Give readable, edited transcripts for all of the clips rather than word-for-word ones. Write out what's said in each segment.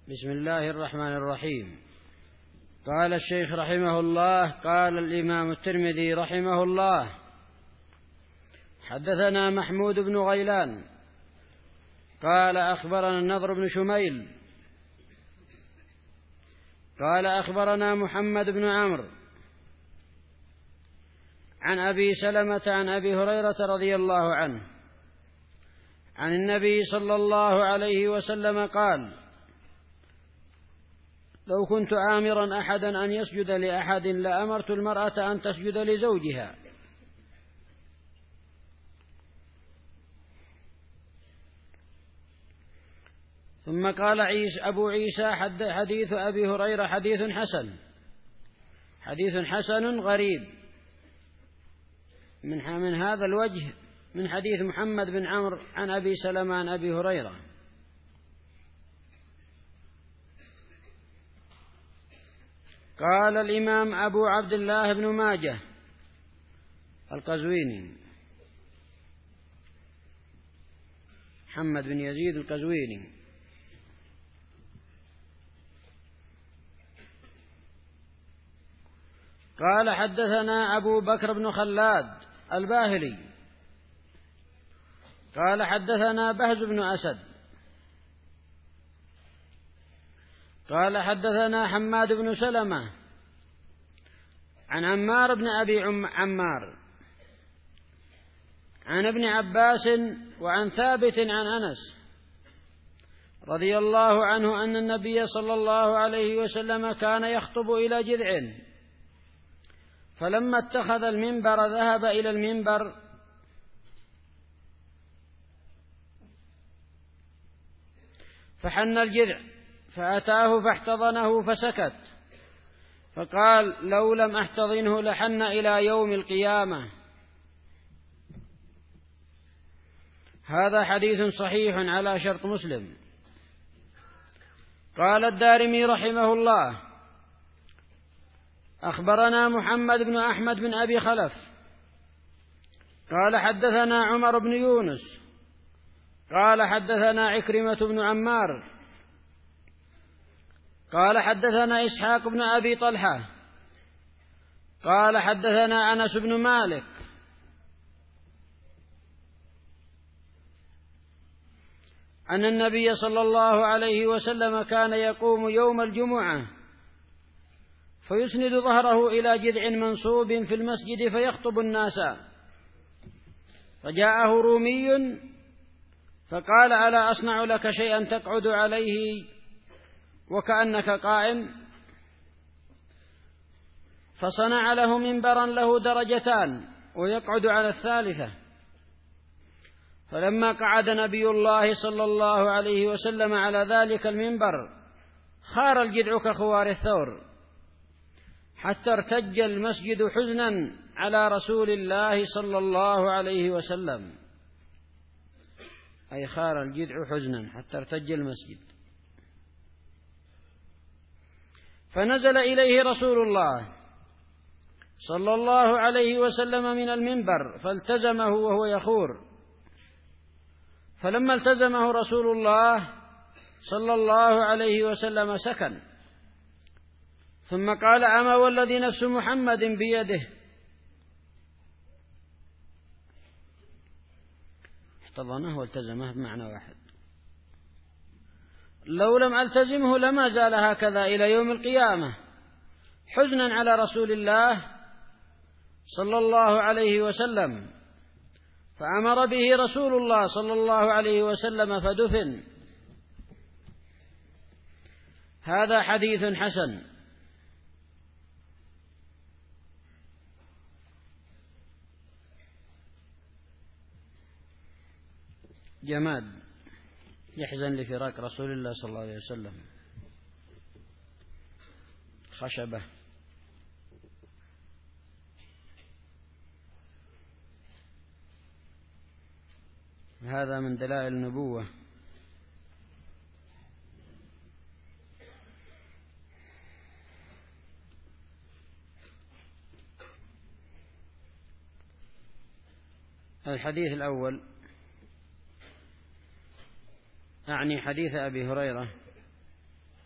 بسم الله الرحمن الرحيم. قال الشيخ رحمه الله: قال الإمام الترمذي رحمه الله: حدثنا محمود بن غيلان قال أخبرنا النضر بن شميل قال أخبرنا محمد بن عمرو عن أبي سلمة عن أبي هريرة رضي الله عنه عن النبي صلى الله عليه وسلم قال: لو كنت آمرا أحدا أن يسجد لأحد لأمرت المرأة أن تسجد لزوجها. ثم قال أبو عيسى: حديث أبي هريرة حديث حسن غريب من هذا الوجه من حديث محمد بن عمرو عن أبي سلمة عن أبي هريرة. قال الإمام أبو عبد الله بن ماجه القزويني محمد بن يزيد القزويني: قال حدثنا أبو بكر بن خلاد الباهلي قال حدثنا بهز بن أسد قال حدثنا حماد بن سلمة عن عمار بن أبي عمار عن ابن عباس وعن ثابت عن أنس رضي الله عنه أن النبي صلى الله عليه وسلم كان يخطب إلى جذع، فلما اتخذ المنبر ذهب إلى المنبر فحن الجذع فأتاه فاحتضنه فسكت، فقال: لو لم أحتضنه لحن إلى يوم القيامة. هذا حديث صحيح على شرط مسلم. قال الدارمي رحمه الله: أخبرنا محمد بن أحمد بن أبي خلف قال حدثنا عمر بن يونس قال حدثنا عكرمة بن عمار قال حدثنا إسحاق بن أبي طلحة قال حدثنا أنس بن مالك أن النبي صلى الله عليه وسلم كان يقوم يوم الجمعة فيسند ظهره إلى جذع منصوب في المسجد فيخطب الناس، فجاءه رومي فقال: ألا أصنع لك شيئا تقعد عليه وكأنك قائم؟ فصنع له منبرا له درجتان ويقعد على الثالثة. فلما قعد نبي الله صلى الله عليه وسلم على ذلك المنبر خار الجذع كخوار الثور، حتى ارتج المسجد حزنا على رسول الله صلى الله عليه وسلم، أي خار الجذع حزنا حتى ارتج المسجد. فنزل إليه رسول الله صلى الله عليه وسلم من المنبر فالتزمه وهو يخور، فلما التزمه رسول الله صلى الله عليه وسلم سكن، ثم قال: أما والذي نفس محمد بيده. احتضنه والتزمه بمعنى واحد. لو لم ألتزمه لما زال هكذا إلى يوم القيامة حزنا على رسول الله صلى الله عليه وسلم، فأمر به رسول الله صلى الله عليه وسلم فدفن. هذا حديث حسن. جماد يحزن لفراق رسول الله صلى الله عليه وسلم. خشبة. هذا من دلائل النبوة. الحديث الأول أعني حديث أبي هريرة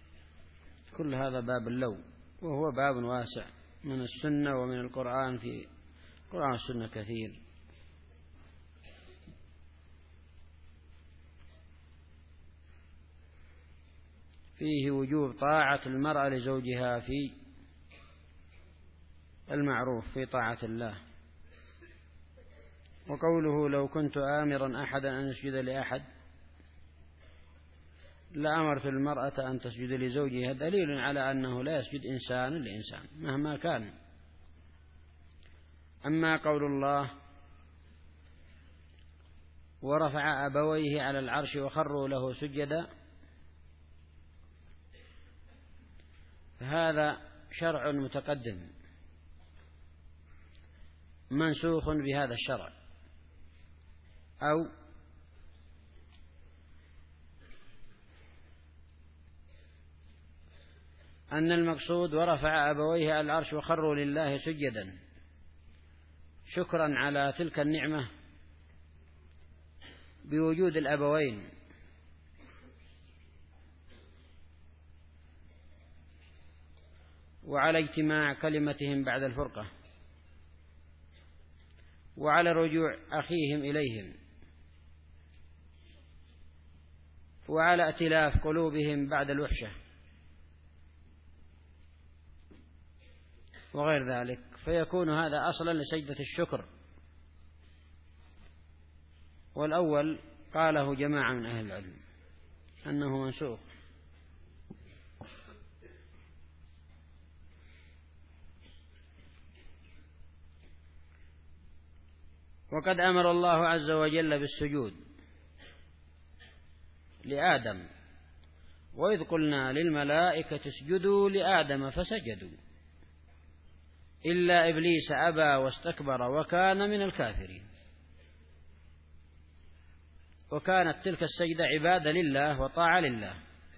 كل هذا باب اللو، وهو باب واسع من السنة ومن القرآن، في القرآن والسنة كثير. فيه وجوب طاعة المرأة لزوجها في المعروف، في طاعة الله. وقوله لو كنت آمرا أحدا أن يسجد لأحد لأمرت المرأة أن تسجد لزوجها، دليل على أنه لا يسجد إنسان لإنسان مهما كان. أما قول الله ورفع أبويه على العرش وخروا له سجدا، فهذا شرع متقدم منسوخ بهذا الشرع، أو أن المقصود ورفع أبويه على العرش وخروا لله سجدا شكرا على تلك النعمة بوجود الأبوين، وعلى اجتماع كلمتهم بعد الفرقة، وعلى رجوع أخيهم إليهم، وعلى ائتلاف قلوبهم بعد الوحشة وغير ذلك، فيكون هذا أصلا لسجدة الشكر. والأول قاله جماعة من أهل العلم أنه منسوخ. وقد أمر الله عز وجل بالسجود لآدم، وإذ قلنا للملائكة اسجدوا لآدم فسجدوا إلا إبليس أبى واستكبر وكان من الكافرين. وكانت تلك السجدة عبادة لله وطاعة لله.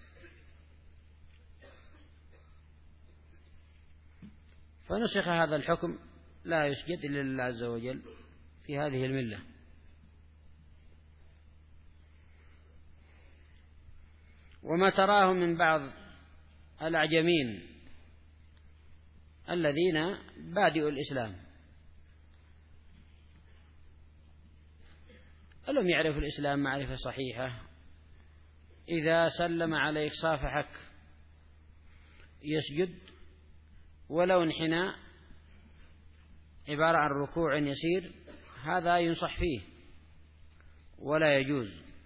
فنسخ هذا الحكم، لا يسجد إلا لله عز وجل في هذه الملة. وما تراه من بعض الأعجمين الذين بادئوا الإسلام ألم يعرفوا الإسلام معرفة صحيحة، إذا سلم عليك صافحك يسجد ولو انحنى عبارة عن ركوع يسير، هذا ينصح فيه ولا يجوز.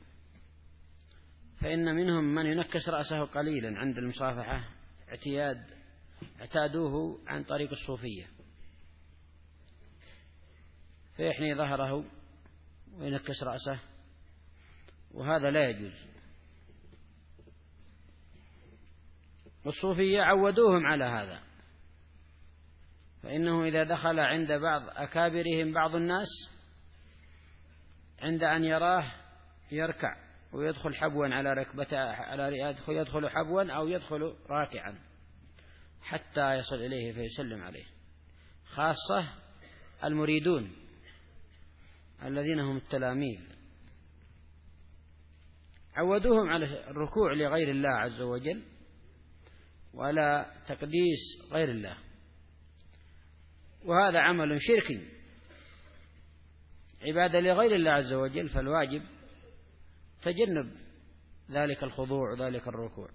فإن منهم من ينكس رأسه قليلا عند المصافحة، اعتادوه عن طريق الصوفية، فيحني ظهره وينكس رأسه، وهذا لا يجوز. والصوفية عودوهم على هذا، فإنه إذا دخل عند بعض أكابرهم بعض الناس عند أن يراه يركع ويدخل حبوا على ركبته، يدخل حبوا أو يدخل راكعا حتى يصل إليه فيسلم عليه، خاصة المريدون الذين هم التلاميذ، عودوهم على الركوع لغير الله عز وجل ولا تقديس غير الله، وهذا عمل شركي عبادة لغير الله عز وجل، فالواجب تجنب ذلك الخضوع وذلك الركوع.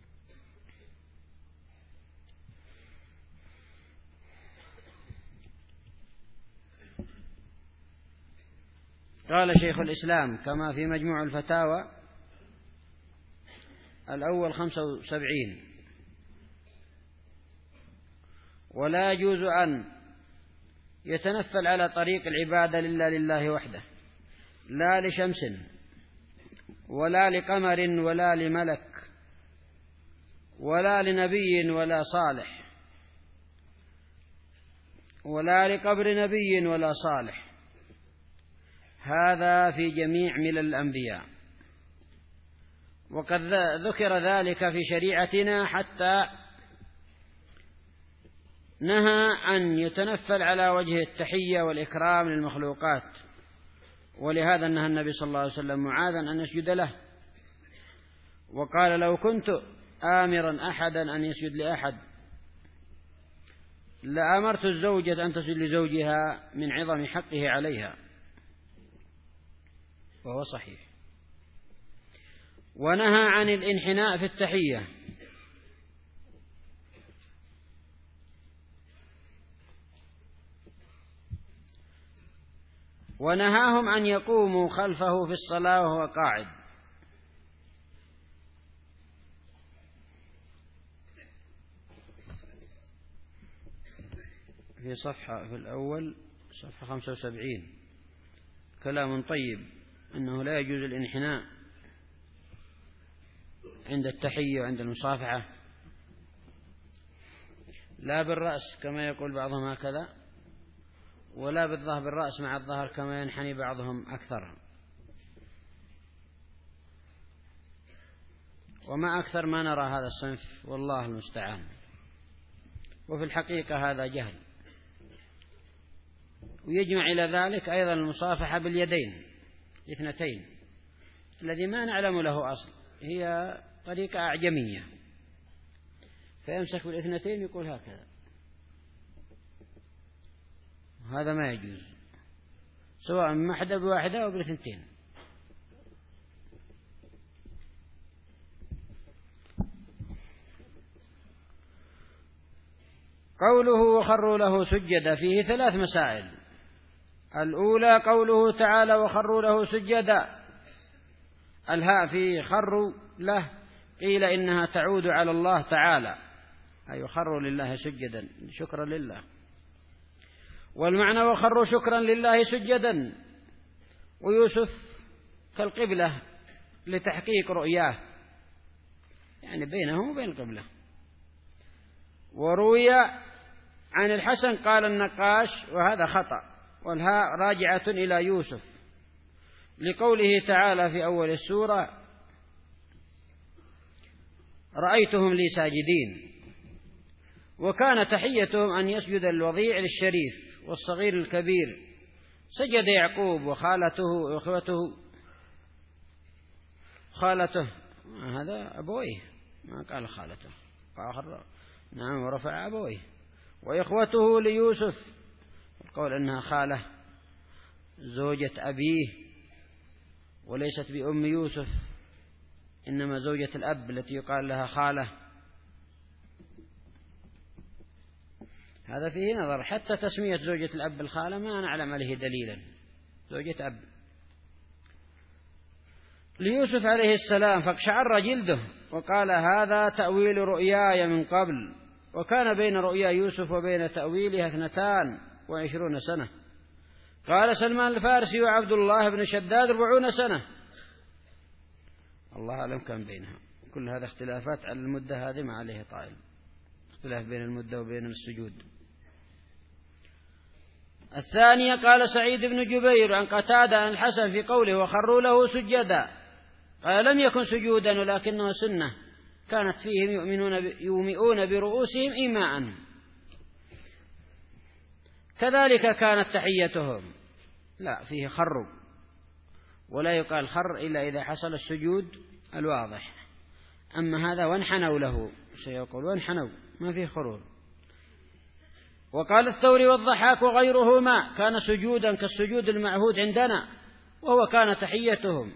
قال شيخ الإسلام كما في مجموع الفتاوى الأول 75: ولا يجوز أن يتنفل على طريق العبادة لله وحده، لا لشمس ولا لقمر ولا لملك ولا لنبي ولا صالح ولا لقبر نبي ولا صالح، هذا في جميع ملل الأنبياء. وقد ذكر ذلك في شريعتنا حتى نهى أن يتنفل على وجه التحية والإكرام للمخلوقات، ولهذا نهى النبي صلى الله عليه وسلم معاذا أن يسجد له، وقال لو كنت آمرا أحدا أن يسجد لأحد لأمرت الزوجة أن تسجد لزوجها من عظم حقه عليها، وهو صحيح. ونهى عن الانحناء في التحية، ونهاهم أن يقوموا خلفه في الصلاة وهو قاعد. في الأول صفحة 75 كلام طيب أنه لا يجوز الانحناء عند التحية وعند المصافحة، لا بالرأس كما يقول بعضهم هكذا، ولا بالظهر بالرأس مع الظهر كما ينحني بعضهم أكثر. وما أكثر ما نرى هذا الصنف والله المستعان. وفي الحقيقة هذا جهل. ويجمع إلى ذلك أيضا المصافحة باليدين الاثنتين الذي ما نعلم له أصل، هي طريقة أعجمية، فيمسك بالاثنتين يقول هكذا، هذا ما يجوز سواء محدة بواحدة أو بالاثنتين. قوله وخروا له سجدا فيه 3 مسائل. الأولى قوله تعالى وخروا له سجدا، الهاء في خروا له قيل إنها تعود على الله تعالى، أي خروا لله سجدا شكرا لله، والمعنى وخروا شكرا لله سجدا. ويوسف كالقبلة لتحقيق رؤياه، يعني بينهم وبين القبلة. وروي عن الحسن قال النقاش وهذا خطأ، والهاء راجعة إلى يوسف لقوله تعالى في أول السورة رأيتهم لي ساجدين. وكان تحيتهم أن يسجد الوضيع للشريف والصغير الكبير، سجد يعقوب وخالته وإخوته، خالته هذا أبويه ما قال خالته، وآخر نعم ورفع أبويه، وإخوته ليوسف القول أنها خالة زوجة أبيه وليست بأم يوسف، إنما زوجة الأب التي يقال لها خالة. هذا فيه نظر، حتى تسمية زوجة الأب الخالة ما نعلم عليه دليلا، زوجة أب. ليوسف عليه السلام فاقشعر جلده وقال هذا تأويل رؤياي من قبل. وكان بين رؤيا يوسف وبين تأويلها 22 سنة. قال سلمان الفارسي وعبد الله بن شداد 40 سنة، الله أعلم كان بينها. كل هذا اختلافات على المدة هذه ما عليه طائل، اختلاف بين المدة وبين السجود. الثانية قال سعيد بن جبير عن قتادة عن الحسن في قوله وخروا له سجدا، قال لم يكن سجودا ولكنه سنة كانت فيهم يومئون برؤوسهم إيماء، كذلك كانت تحيتهم. لا فيه خر، ولا يقال خر إلا إذا حصل السجود الواضح. أما هذا وانحنوا له سيقول وانحنوا ما فيه خرور. وقال الثوري والضحاك وغيرهما كان سجودا كالسجود المعهود عندنا، وهو كان تحيتهم.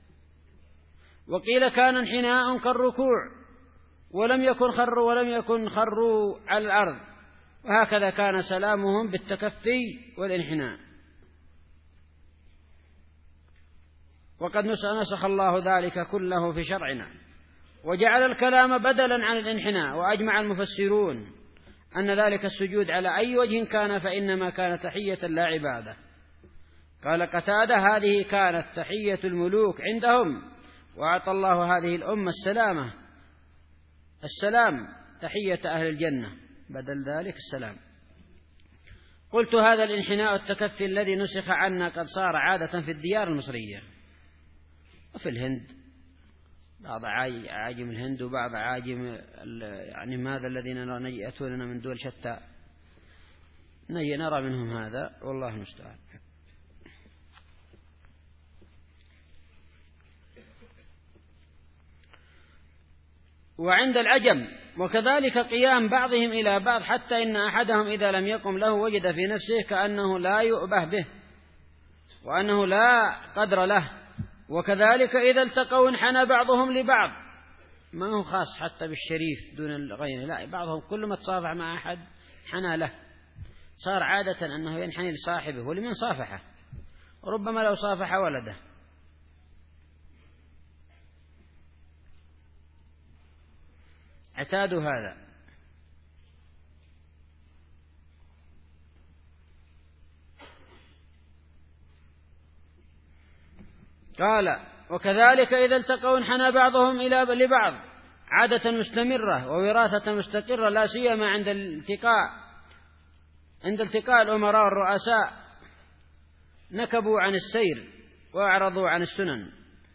وقيل كان انحناء كالركوع ولم يكن خروا على الأرض، وهكذا كان سلامهم بالتكفي والانحناء. وقد نسخ الله ذلك كله في شرعنا وجعل الكلام بدلا عن الانحناء. وأجمع المفسرون أن ذلك السجود على أي وجه كان فإنما كان تحية لا عبادة. قال قتادة هذه كانت تحية الملوك عندهم، وأعطى الله هذه الأمة السلام تحية أهل الجنة بدل ذلك السلام. قلت هذا الانحناء التكفي الذي نسخ عنا قد صار عادة في الديار المصرية وفي الهند، بعض عاجم الهند وبعض عاجم يعني ماذا الذين يأتوننا من دول شتى نرى منهم هذا، والله المستعان. وعند العجم، وكذلك قيام بعضهم إلى بعض، حتى إن أحدهم إذا لم يقم له وجد في نفسه كأنه لا يؤبه به وأنه لا قدر له. وكذلك إذا التقوا انحنى بعضهم لبعض، ما هو خاص حتى بالشريف دون غيره، لا، بعضهم كل ما تصافح مع أحد حنى له، صار عادة أنه ينحني لصاحبه ولمن صافحه، ربما لو صافح ولده. اعتادوا هذا. قال وكذلك إذا التقوا انحنى بعضهم إلى لبعض، عادة مستمرة ووراثة مستقرة، لا سيما عند التقاء الأمراء والرؤساء، نكبوا عن السير وأعرضوا عن السنن.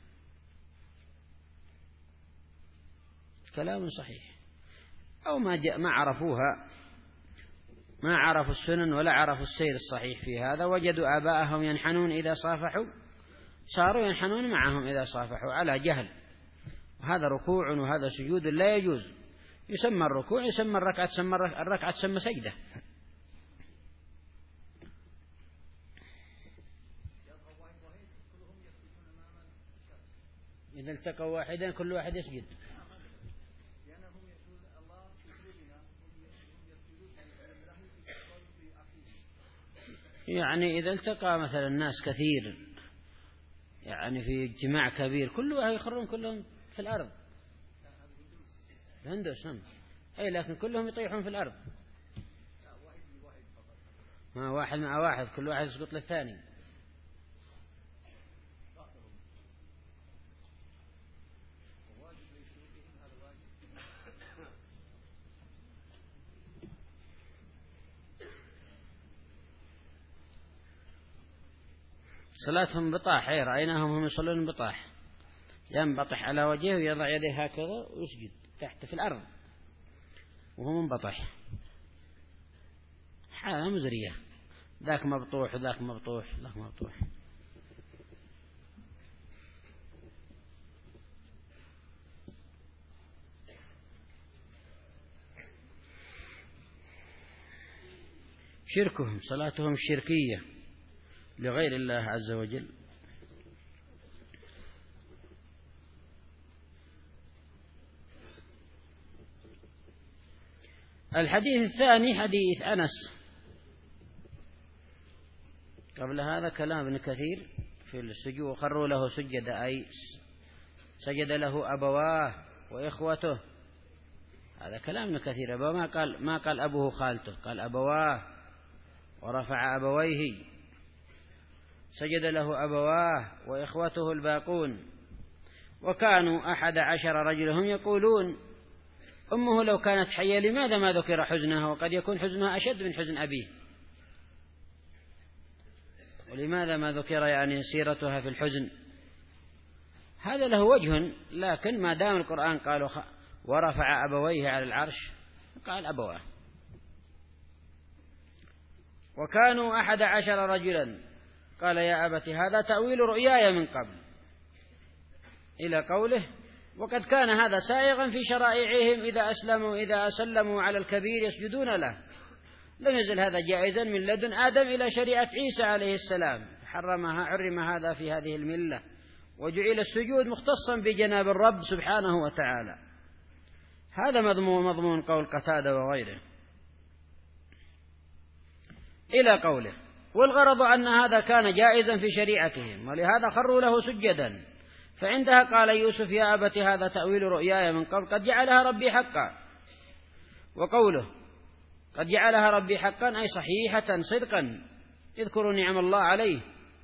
كلام صحيح. أو ما عرفوها، ما عرفوا السنن ولا عرفوا السير الصحيح في هذا، وجدوا آباءهم ينحنون إذا صافحوا، صاروا ينحنون معهم إذا صافحوا على جهل، وهذا ركوع وهذا سجود لا يجوز. يسمى الركوع، يسمى الركعة تسمى سجدة. إذا التقوا واحدا كل واحد يسجد. يعني إذا التقى مثلا الناس كثير، يعني في اجتماع كبير، كل واحد يخرون كلهم في الأرض، الهندوس هم، أي لكن كلهم يطيحون في الأرض، ما واحد مع واحد، كل واحد يسقط للثاني. صلاتهم بطاح، رأيناهم هم يصلون بطاح، ينبطح على وجهه ويضع يديه هكذا ويسجد تحت في الأرض وهو منبطح، حالة مزرية، ذاك مبطوح وذاك مبطوح ذاك مبطوح. شركهم، صلاتهم الشركية لغير الله عز وجل. الحديث الثاني حديث أنس. قبل هذا كلام ابن كثير في السجود، وخروا له سجد، أي سجد له أبواه وإخوته، هذا كلام ابن كثير. ما قال أبوه خالته، قال أبواه، ورفع أبويه، سجد له أبواه وإخوته الباقون. وكانوا 11 رجل، هم يقولون أمه لو كانت حية لماذا ما ذكر حزنها، وقد يكون حزنها أشد من حزن أبيه، ولماذا ما ذكر يعني سيرتها في الحزن، هذا له وجه، لكن ما دام القرآن قالوا ورفع أبويه على العرش، قال أبواه. وكانوا 11 رجلا، قال يا أبت هذا تأويل رؤياي من قبل، إلى قوله وقد كان هذا سائغا في شرائعهم إذا أسلموا على الكبير يسجدون له. لم يزل هذا جائزا من لدن آدم إلى شريعة عيسى عليه السلام، حرم هذا في هذه الملة، وجعل السجود مختصا بجناب الرب سبحانه وتعالى. هذا مضمون قول قتادة وغيره، إلى قوله والغرض أن هذا كان جائزا في شريعتهم، ولهذا خروا له سجدا. فعندها قال يوسف يا أبت هذا تأويل رؤياي من قبل قد جعلها ربي حقا. وقوله قد جعلها ربي حقا أي صحيحة صدقا، اذكروا نعم الله عليه.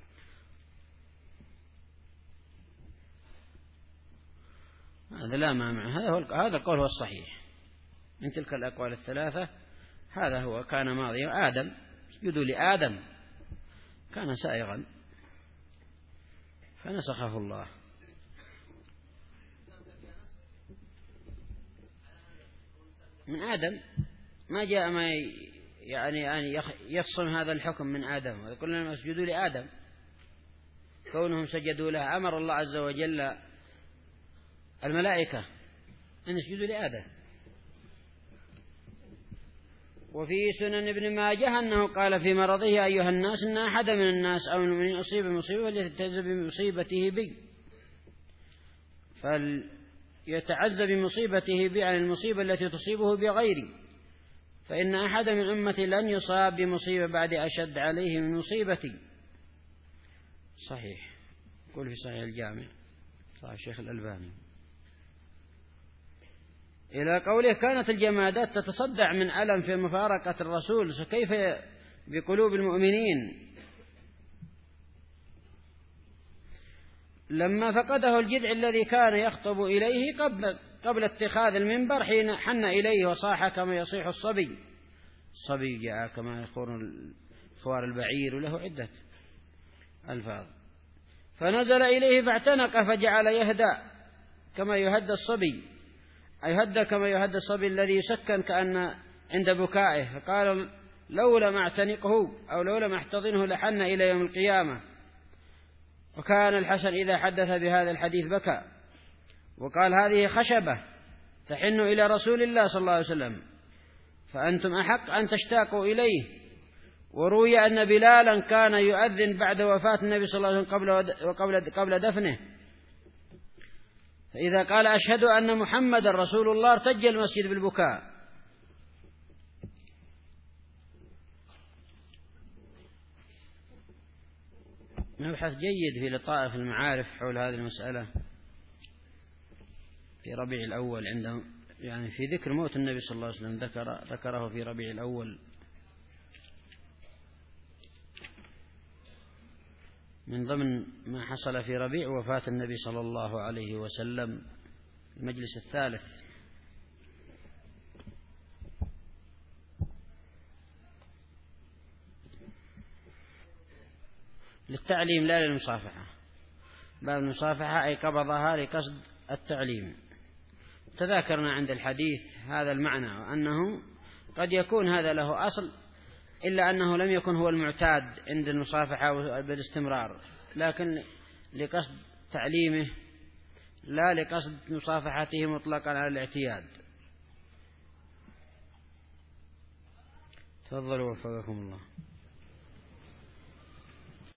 هذا لا مانع، هذا القول هو الصحيح من تلك الأقوال الثلاثة. هذا هو كان ماضيا آدم، اسجدوا لآدم، كان سائغا فنسخه الله. من آدم ما جاء ما يعني يفصل هذا الحكم من آدم، ويقول لهم اسجدوا لآدم، كونهم سجدوا له. أمر الله عز وجل الملائكة أن يسجدوا لآدم. وفي سنن ابن ماجه أنه قال في مرضه: أيها الناس، إن أحد من الناس أو من أصيب بمصيبة فليتعز بمصيبته بي، فليتعز بمصيبته بي عن المصيبة التي تصيبه بغيري، فإن أحد من أمتي لن يصاب بمصيبة بعد أشد عليه من مصيبتي. صحيح، يقول في صحيح الجامع، صحيح الشيخ الألباني. إلى قوله: كانت الجمادات تتصدع من ألم في مفارقة الرسول، فكيف بقلوب المؤمنين؟ لما فقده الجذع الذي كان يخطب إليه قبل اتخاذ المنبر، حين حن إليه وصاح كما يصيح الصبي. الصبي جاء كما خوار البعير، وله عدة ألفاظ. فنزل إليه فاعتنق، فجعل يهدى كما يهدى الصبي، أي هدى كما يهدى الصبي الذي يسكن كأن عند بكائه. فقال: لولا ما اعتنقه أو لولا ما احتضنه لحن إلى يوم القيامة. وكان الحسن إذا حدث بهذا الحديث بكى وقال: هذه خشبة تحن إلى رسول الله صلى الله عليه وسلم، فأنتم أحق أن تشتاقوا إليه. وروي أن بلالا كان يؤذن بعد وفاة النبي صلى الله عليه وسلم قبل دفنه، فإذا قال: أشهد أن محمد رسول الله، ارتج المسجد بالبكاء. نبحث جيد في لطائف المعارف حول هذه المسألة في ربيع الأول، عندهم يعني في ذكر موت النبي صلى الله عليه وسلم ذكره في ربيع الأول من ضمن ما حصل في ربيع وفاة النبي صلى الله عليه وسلم، المجلس الثالث. للتعليم لا للمصافحة. باب المصافحة أي قبضها لقصد التعليم. تذاكرنا عند الحديث هذا المعنى، وأنه قد يكون هذا له أصل، إلا أنه لم يكن هو المعتاد عند المصافحة بالاستمرار، لكن لقصد تعليمه لا لقصد مصافحته مطلقا على الاعتياد. تفضلوا وفقكم الله.